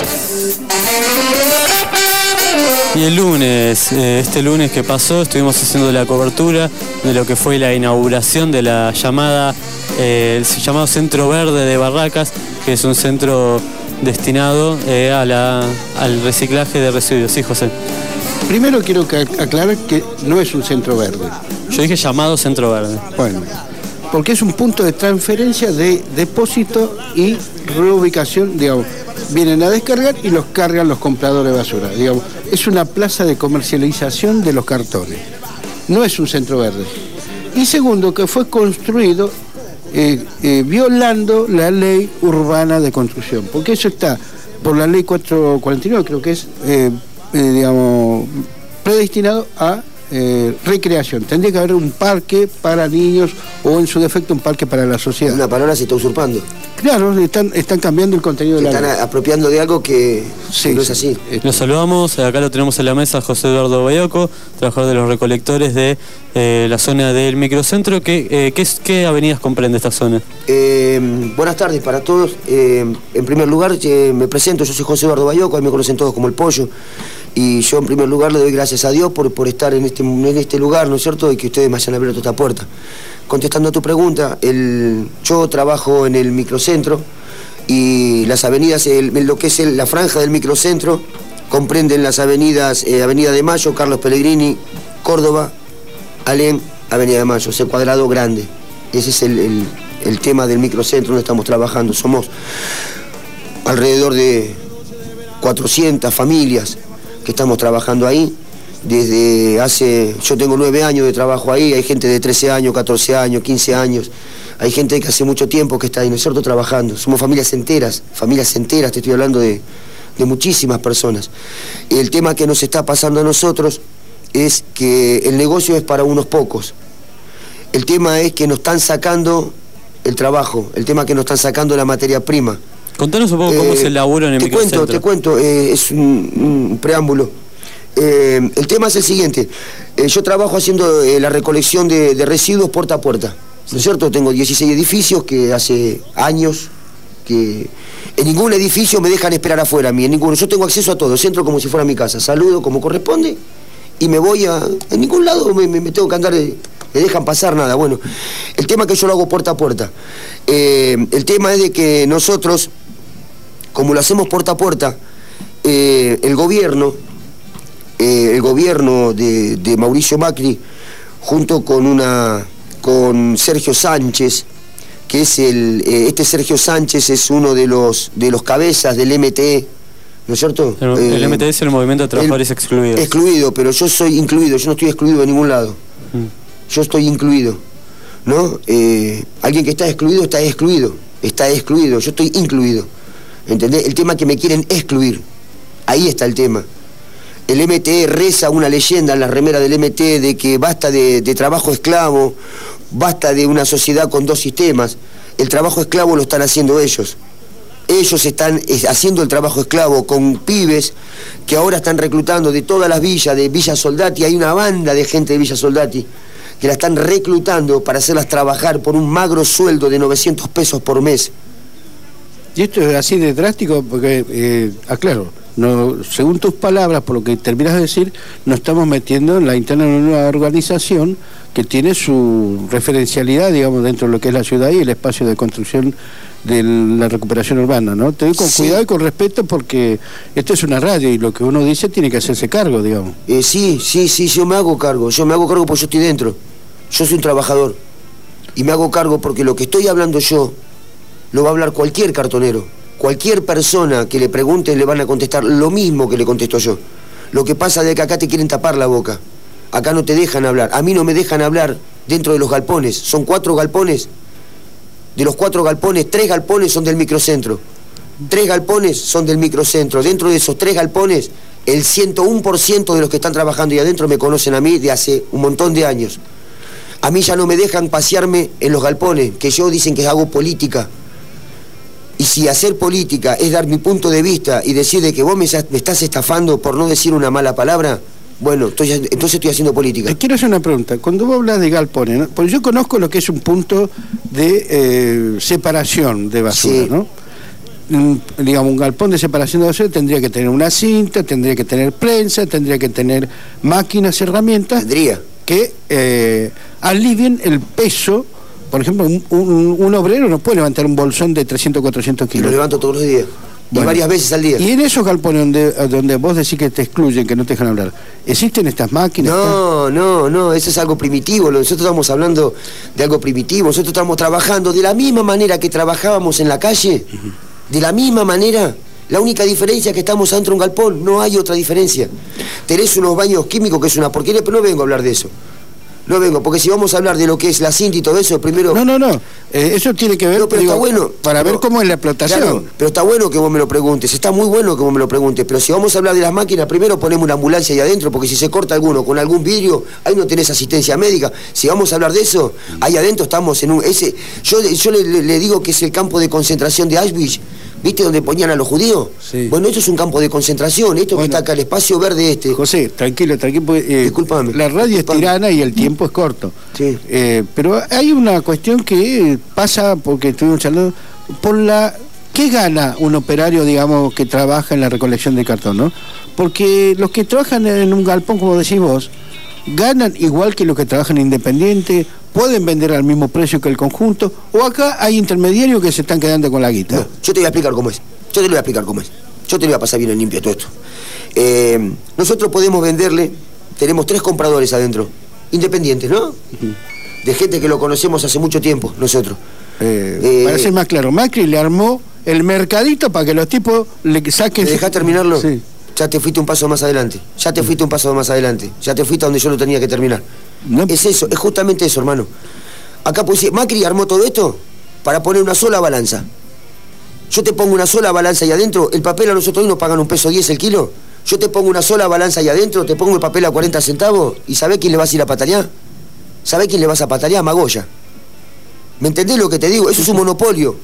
Y el lunes, este lunes que pasó, estuvimos haciendo la cobertura de lo que fue la inauguración de la el llamado Centro Verde de Barracas, que es un centro destinado al reciclaje de residuos. Sí, José. Primero quiero aclarar que no es un centro verde. Yo dije llamado Centro Verde. Bueno, porque es un punto de transferencia de depósito y reubicación, digamos. Vienen a descargar y los cargan los compradores de basura, digamos. Es una plaza de comercialización de los cartones. No es un centro verde. Y segundo, que fue construido violando la ley urbana de construcción, porque eso está por la ley 449, creo que es, digamos, predestinado a recreación. Tendría que haber un parque para niños o en su defecto un parque para la sociedad. Una palabra se está usurpando. Claro, están cambiando el contenido de la ley. Están apropiando de algo que no es así. Los saludamos, acá lo tenemos en la mesa, José Eduardo Bayoco, trabajador de los recolectores de la zona del microcentro. ¿Qué avenidas comprende esta zona? Buenas tardes para todos. En primer lugar, me presento, yo soy José Eduardo Bayoco, a mí me conocen todos como El Pollo. Y yo en primer lugar le doy gracias a Dios por estar en este lugar, ¿no es cierto? Y que ustedes me hayan abierto esta puerta. Contestando a tu pregunta, yo trabajo en el microcentro y las avenidas, lo que es la franja del microcentro, comprenden las avenidas, Avenida de Mayo, Carlos Pellegrini, Córdoba, Alem, Avenida de Mayo, ese cuadrado grande. Ese es el tema del microcentro donde estamos trabajando. Somos alrededor de 400 familias que estamos trabajando ahí. Yo tengo 9 años de trabajo ahí, hay gente de 13 años, 14 años, 15 años, hay gente que hace mucho tiempo que está ahí, ¿no es cierto?, trabajando. Somos familias enteras, te estoy hablando de muchísimas personas. El tema que nos está pasando a nosotros es que el negocio es para unos pocos. El tema es que nos están sacando el trabajo, el tema que nos están sacando la materia prima. Contanos un poco cómo se elabora en el microcentro. Te cuento, es un preámbulo. El tema es el siguiente. Yo trabajo haciendo la recolección de residuos puerta a puerta, ¿no es cierto? Tengo 16 edificios que hace años que en ningún edificio me dejan esperar afuera a mí, en ninguno. Yo tengo acceso a todo, entro como si fuera mi casa, saludo como corresponde y me voy en ningún lado me tengo que andar, me dejan pasar nada. Bueno, el tema es que yo lo hago puerta a puerta. El tema es de que nosotros, como lo hacemos puerta a puerta, el gobierno de Mauricio Macri, junto con Sergio Sánchez, que es este Sergio Sánchez es uno de los cabezas del MTE, ¿no es cierto? El MTE es el Movimiento de Trabajadores Excluidos. Excluido, pero yo soy incluido, yo no estoy excluido de ningún lado. Yo estoy incluido, ¿no? Alguien que está excluido, yo estoy incluido, ¿entendés? El tema es que me quieren excluir, ahí está el tema. El MTE reza una leyenda en la remera del MTE de que basta de trabajo esclavo, basta de una sociedad con dos sistemas. El trabajo esclavo lo están haciendo ellos. Ellos están haciendo el trabajo esclavo con pibes que ahora están reclutando de todas las villas, de Villa Soldati. Hay una banda de gente de Villa Soldati que la están reclutando para hacerlas trabajar por un magro sueldo de 900 pesos por mes. Y esto es así de drástico porque, aclaro, no, según tus palabras, por lo que terminas de decir, nos estamos metiendo en la interna de una organización que tiene su referencialidad, digamos, dentro de lo que es la ciudad y el espacio de construcción de la recuperación urbana, ¿no? Te doy con cuidado y con respeto porque esto es una radio y lo que uno dice tiene que hacerse cargo, digamos. Sí, yo me hago cargo porque yo estoy dentro. Yo soy un trabajador y me hago cargo porque lo que estoy hablando yo lo va a hablar cualquier cartonero. Cualquier persona que le pregunte le van a contestar lo mismo que le contesto yo. Lo que pasa es que acá te quieren tapar la boca. Acá no te dejan hablar. A mí no me dejan hablar dentro de los galpones. Son 4 galpones. De los 4 galpones, 3 galpones son del microcentro. 3 galpones son del microcentro. Dentro de esos 3 galpones, el 101% de los que están trabajando ahí adentro me conocen a mí de hace un montón de años. A mí ya no me dejan pasearme en los galpones, que yo dicen que hago política. Y si hacer política es dar mi punto de vista y decir de que vos me estás estafando por no decir una mala palabra, bueno, entonces estoy haciendo política. Te quiero hacer una pregunta. Cuando vos hablas de galpones, ¿no? Porque yo conozco lo que es un punto de separación de basura, sí, ¿no? digamos, un galpón de separación de basura tendría que tener una cinta, tendría que tener prensa, tendría que tener máquinas, herramientas que alivien el peso. Por ejemplo, un obrero no puede levantar un bolsón de 300 o 400 kilos. Y lo levanto todos los días. Bueno, y varias veces al día. Y en esos galpones donde vos decís que te excluyen, que no te dejan hablar, ¿existen estas máquinas? No, eso es algo primitivo. Nosotros estamos hablando de algo primitivo. Nosotros estamos trabajando de la misma manera que trabajábamos en la calle, de la misma manera. La única diferencia es que estamos adentro de un galpón, no hay otra diferencia. Tenés unos baños químicos que es una porquería, pero no vengo a hablar de eso. No vengo, porque si vamos a hablar de lo que es la cinta y todo eso, primero... No, eso tiene que ver, no, pero digo, está bueno, para ver cómo es la explotación. Claro, pero está bueno que vos me lo preguntes, está muy bueno que vos me lo preguntes, pero si vamos a hablar de las máquinas, primero ponemos una ambulancia ahí adentro, porque si se corta alguno con algún vidrio, ahí no tenés asistencia médica. Si vamos a hablar de eso, ahí adentro estamos en un... Yo le digo que es el campo de concentración de Auschwitz. ¿Viste donde ponían a los judíos? Sí. Bueno, esto es un campo de concentración, esto que está acá, el espacio verde este. José, tranquilo, disculpame. La radio es tirana y el tiempo es corto. Sí. Pero hay una cuestión que pasa, porque estuvimos charlando, por la... ¿Qué gana un operario, digamos, que trabaja en la recolección de cartón, no? Porque los que trabajan en un galpón, como decís vos, ganan igual que los que trabajan independiente, pueden vender al mismo precio que el conjunto, o acá hay intermediarios que se están quedando con la guita. No, yo te voy a explicar cómo es. Yo te lo voy a pasar bien en limpio todo esto. Nosotros podemos venderle, tenemos 3 compradores adentro, independientes, ¿no? De gente que lo conocemos hace mucho tiempo, nosotros. Para ser más claro, Macri le armó el mercadito para que los tipos le saquen... ¿Me dejás terminarlo? Sí. Ya te fuiste un paso más adelante. Ya te fuiste a donde yo lo tenía que terminar. No. Es eso, es justamente eso, hermano. Acá pues Macri armó todo esto para poner una sola balanza. Yo te pongo una sola balanza ahí adentro, el papel a nosotros hoy nos pagan $1.10 el kilo. Yo te pongo una sola balanza ahí adentro, te pongo el papel a 40 centavos y ¿sabés quién le vas a ir a patalear? ¿Sabés quién le vas a patalear? Magoya. ¿Me entendés lo que te digo? Eso es un monopolio.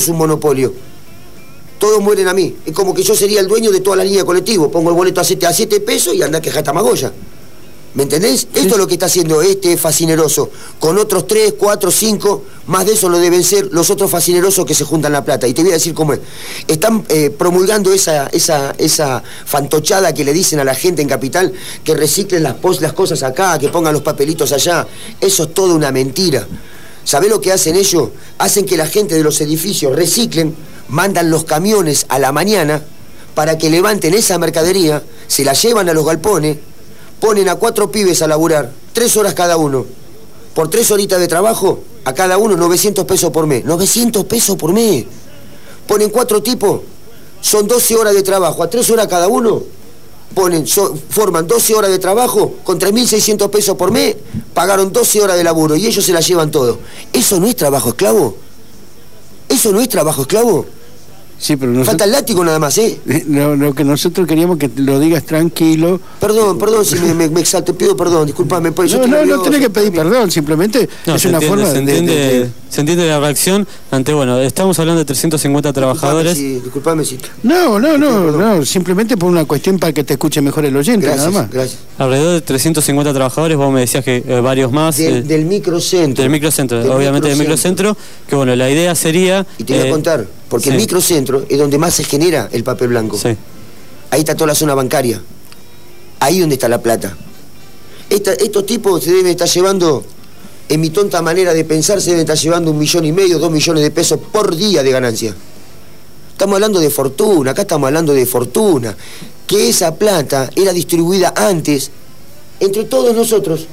Todos mueren a mí. Es como que yo sería el dueño de toda la línea de colectivo. Pongo el boleto a 7 pesos y anda a quejarte a Magoya. ¿Me entendés? Sí. Esto es lo que está haciendo este fascineroso. Con otros 3, 4, 5, más de eso lo deben ser los otros fascinerosos que se juntan la plata. Y te voy a decir cómo es. Están promulgando esa fantochada que le dicen a la gente en Capital, que reciclen las cosas acá, que pongan los papelitos allá. Eso es toda una mentira. ¿Sabés lo que hacen ellos? Hacen que la gente de los edificios reciclen, mandan los camiones a la mañana para que levanten esa mercadería, se la llevan a los galpones, ponen a 4 pibes a laburar, 3 horas cada uno. Por 3 horitas de trabajo, a cada uno 900 pesos por mes. 900 pesos por mes. Ponen 4 tipos, son 12 horas de trabajo, a 3 horas cada uno. Forman 12 horas de trabajo, con 3.600 pesos por mes, pagaron 12 horas de laburo y ellos se la llevan todo. ¿Eso no es trabajo esclavo? ¿Eso no es trabajo esclavo? Sí, pero nosotros... Falta el látigo nada más, ¿eh? Lo que nosotros queríamos que lo digas tranquilo. Perdón, si me exalté, pido perdón, discúlpame. Pues no tenés que pedir perdón, simplemente es una forma de... Se entiende la reacción ante, estamos hablando de 350 trabajadores. Disculpame, sí. No, simplemente por una cuestión para que te escuche mejor el oyente, gracias, nada más. Gracias. Alrededor de 350 trabajadores, vos me decías que varios más. Del microcentro. Obviamente del microcentro, que la idea sería... Y te voy a contar, porque el microcentro es donde más se genera el papel blanco. Sí. Ahí está toda la zona bancaria. Ahí donde está la plata. Estos tipos se deben estar llevando, en mi tonta manera de pensar, se deben estar llevando 1,5 millones, 2 millones de pesos por día de ganancia. Estamos hablando de fortuna, acá estamos hablando de fortuna. Que esa plata era distribuida antes entre todos nosotros.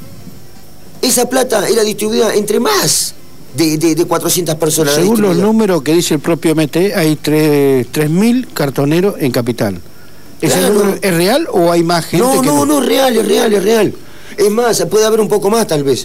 Esa plata era distribuida entre más de 400 personas. Según los números que dice el propio MT, hay 3.000 cartoneros en Capital. ¿Ese número es real o hay más gente? No, es real. Es más, puede haber un poco más tal vez.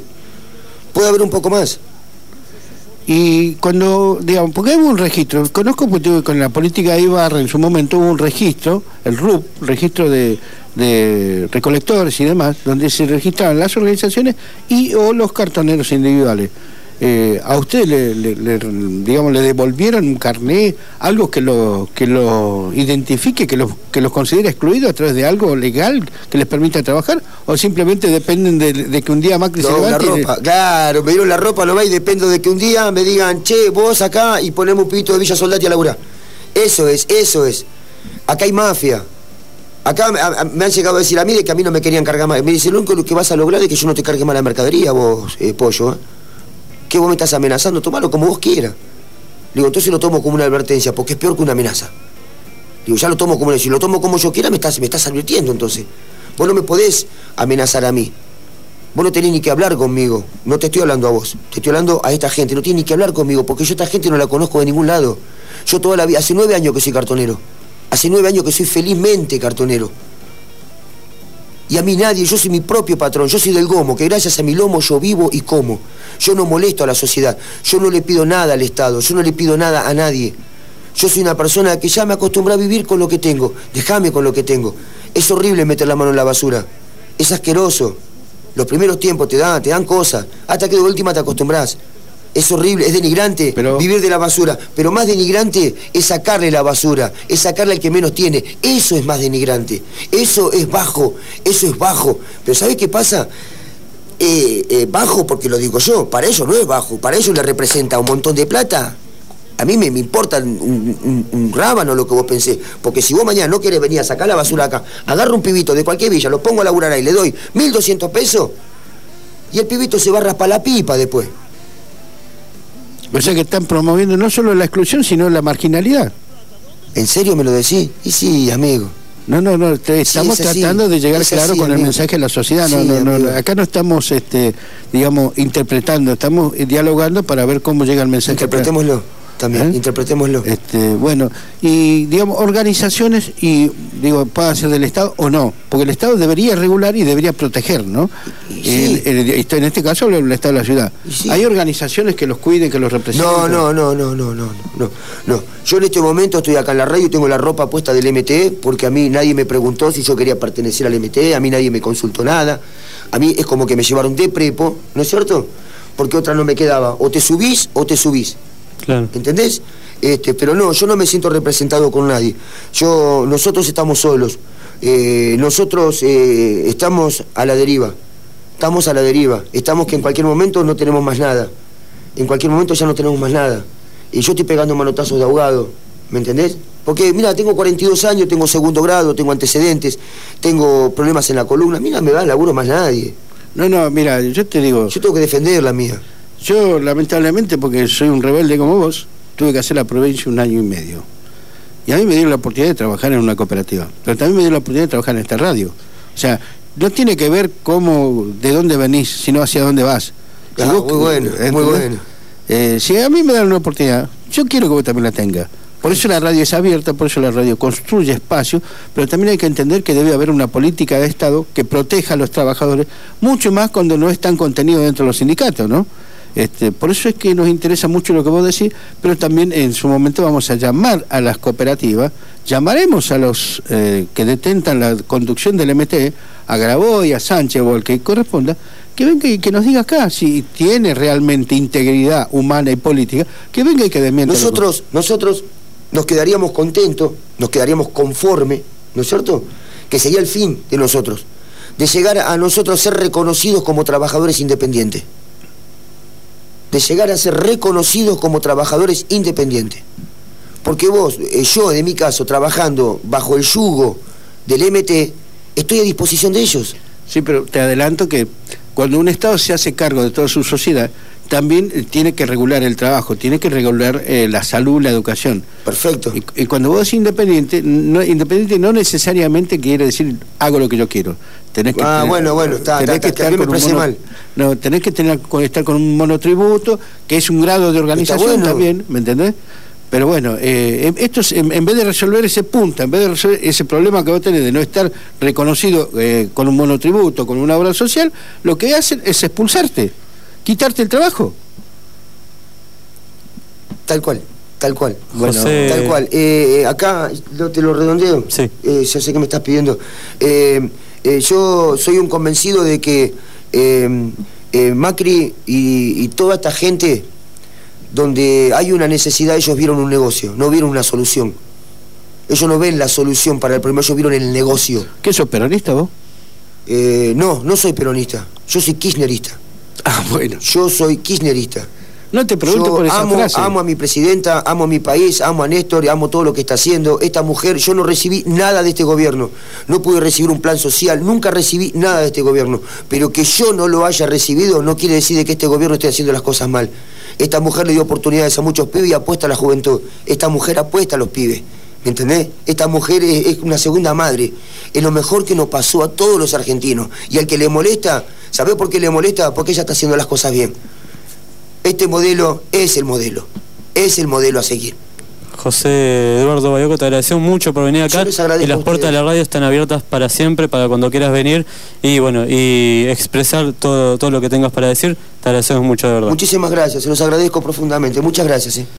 Y cuando, digamos, porque hubo un registro, conozco porque con la política de Ibarra en su momento hubo un registro, el RUP, registro de recolectores y demás, donde se registraban las organizaciones o los cartoneros individuales. ¿A usted le devolvieron un carné, algo que lo identifique, que los considere excluidos a través de algo legal que les permita trabajar? ¿O simplemente dependen de que un día Macri se levante? La ropa, claro, me dieron la ropa, no va, y dependo de que un día me digan, che, vos acá, y ponemos un pibito de Villa Soldati a laburar. Eso es. Acá hay mafia. Acá me han llegado a decir a mí de que a mí no me querían cargar más. Me dicen, lo único que vas a lograr es que yo no te cargue más la mercadería, vos, Pollo. ¿Qué vos me estás amenazando? Tomalo como vos quieras. Digo, entonces lo tomo como una advertencia, porque es peor que una amenaza. Digo, ya lo tomo como una... Si lo tomo como yo quiera, me estás advirtiendo, entonces. Vos no me podés amenazar a mí. Vos no tenés ni que hablar conmigo. No te estoy hablando a vos. Te estoy hablando a esta gente. No tienes ni que hablar conmigo, porque yo esta gente no la conozco de ningún lado. Yo toda la vida... Hace 9 años que soy cartonero. Hace 9 años que soy felizmente cartonero. Y a mí nadie, yo soy mi propio patrón, yo soy del Gomo, que gracias a mi lomo yo vivo y como. Yo no molesto a la sociedad, yo no le pido nada al Estado, yo no le pido nada a nadie. Yo soy una persona que ya me acostumbré a vivir con lo que tengo, déjame con lo que tengo. Es horrible meter la mano en la basura, es asqueroso. Los primeros tiempos te dan cosas, hasta que de última te acostumbrás. Es horrible, es denigrante vivir de la basura, pero más denigrante es sacarle la basura, es sacarle al que menos tiene. Eso es más denigrante, eso es bajo. Pero ¿sabés qué pasa? Bajo porque lo digo yo, para ellos no es bajo, para ellos le representa un montón de plata. A mí me importa un rábano lo que vos pensés, porque si vos mañana no querés venir a sacar la basura acá, agarro un pibito de cualquier villa, lo pongo a laburar ahí, le doy 1.200 pesos y el pibito se va a raspar la pipa después. O sea que están promoviendo no solo la exclusión, sino la marginalidad. ¿En serio me lo decís? Y sí, amigo. No, estamos tratando de llegar claro con el mensaje a la sociedad. Acá no estamos, digamos, interpretando, estamos dialogando para ver cómo llega el mensaje. Interpretémoslo también, interpretémoslo. Bueno, y digamos, organizaciones, y digo, puede ser del Estado o no, porque el Estado debería regular y debería proteger, ¿no? Sí. En este caso, el Estado de la ciudad. Sí. ¿Hay organizaciones que los cuiden, que los representen? No. Yo en este momento estoy acá en la radio y tengo la ropa puesta del MTE, porque a mí nadie me preguntó si yo quería pertenecer al MTE, a mí nadie me consultó nada. A mí es como que me llevaron de prepo, ¿no es cierto? Porque otra no me quedaba, o te subís o te subís. Claro. ¿Entendés? Pero no, yo no me siento representado con nadie. Nosotros estamos solos. Nosotros estamos a la deriva. Estamos que en cualquier momento no tenemos más nada. En cualquier momento ya no tenemos más nada. Y yo estoy pegando manotazos de ahogado. ¿Me entendés? Porque, mira, tengo 42 años, tengo segundo grado, tengo antecedentes, tengo problemas en la columna. Mira, me da laburo más nadie. No, mira, yo te digo... Yo tengo que defender la mía. Yo, lamentablemente, porque soy un rebelde como vos, tuve que hacer la provincia 1 año y medio. Y a mí me dieron la oportunidad de trabajar en una cooperativa. Pero también me dieron la oportunidad de trabajar en esta radio. O sea, no tiene que ver de dónde venís, sino hacia dónde vas. Si vos, muy bueno. Si a mí me dan una oportunidad, yo quiero que vos también la tengas. Por eso la radio es abierta, por eso la radio construye espacio, pero también hay que entender que debe haber una política de Estado que proteja a los trabajadores, mucho más cuando no están contenidos dentro de los sindicatos, ¿no? Por eso es que nos interesa mucho lo que vos decís, pero también en su momento vamos a llamar a las cooperativas, llamaremos a los que detentan la conducción del MTE, a Graboy, a Sánchez o al que corresponda, que venga y que nos diga acá si tiene realmente integridad humana y política, que venga y que desmienta. Nosotros nos quedaríamos contentos, nos quedaríamos conformes, ¿no es cierto? Que sería el fin de nosotros, de llegar a nosotros a ser reconocidos como trabajadores independientes. De llegar a ser reconocidos como trabajadores independientes. Porque vos, yo en mi caso, trabajando bajo el yugo del MT, estoy a disposición de ellos. Sí, pero te adelanto que cuando un Estado se hace cargo de toda su sociedad, también tiene que regular el trabajo, tiene que regular la salud, la educación. Perfecto. Y cuando vos decís independiente no necesariamente quiere decir hago lo que yo quiero. Tenés que tenés que estar con un monotributo, que es un grado de organización también, ¿me entendés? Pero bueno, esto es, en vez de resolver ese punto, en vez de resolver ese problema que vos tenés de no estar reconocido con un monotributo, con una obra social, lo que hacen es expulsarte, quitarte el trabajo. Tal cual. Bueno, José... Tal cual. Acá te lo redondeo. Sí. Ya sé que me estás pidiendo. Yo soy un convencido de que Macri y toda esta gente, donde hay una necesidad, ellos vieron un negocio, no vieron una solución. Ellos no ven la solución para el problema, ellos vieron el negocio. ¿Qué sos, peronista vos? No soy peronista, yo soy kirchnerista. Ah, bueno. Yo soy kirchnerista. No te pregunto por esa frase. Amo a mi presidenta, amo a mi país, amo a Néstor, amo todo lo que está haciendo. Esta mujer, yo no recibí nada de este gobierno. No pude recibir un plan social, nunca recibí nada de este gobierno. Pero que yo no lo haya recibido no quiere decir de que este gobierno esté haciendo las cosas mal. Esta mujer le dio oportunidades a muchos pibes y apuesta a la juventud. Esta mujer apuesta a los pibes. ¿Me entendés? Esta mujer es una segunda madre. Es lo mejor que nos pasó a todos los argentinos. Y al que le molesta, ¿sabés por qué le molesta? Porque ella está haciendo las cosas bien. Este modelo es el modelo. Es el modelo a seguir. José Eduardo Bayoco, te agradecemos mucho por venir acá. Y las puertas de la radio están abiertas para siempre, para cuando quieras venir y bueno, y expresar todo lo que tengas para decir. Te agradecemos mucho, de verdad. Muchísimas gracias, se los agradezco profundamente. Muchas gracias.